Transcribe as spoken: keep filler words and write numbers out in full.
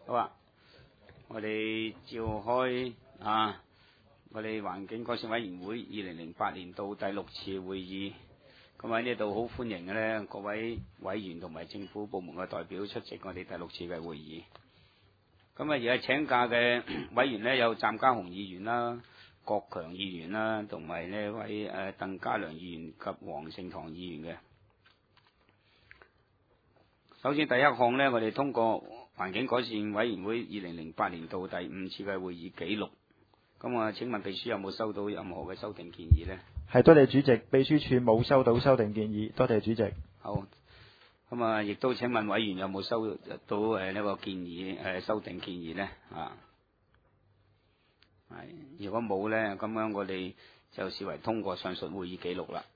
好啊，我哋召開啊，我哋環境改善委員會二零零八年度第六次會議。咁喺呢度好歡迎嘅呢各位委員同埋政府部門嘅代表出席我哋第六次嘅會議。咁啊，而家請假嘅委員呢，有湛家雄議員啦、郭強議員啦，同埋呢位誒鄧家良議員及黃勝堂議員嘅。首先第一項呢，我哋通過環境改善委員會二零零八年度第五次嘅會議記錄。咁啊，請問秘書有冇收到任何嘅修訂建議呢？ 係，多謝主席，秘書處冇收到修訂建議，多謝主席。 好，咁啊，亦都請問委員有冇收到誒呢個建議誒修訂建議呢？啊，係，如果冇呢，咁樣我哋就視為通過上述會議記錄啦。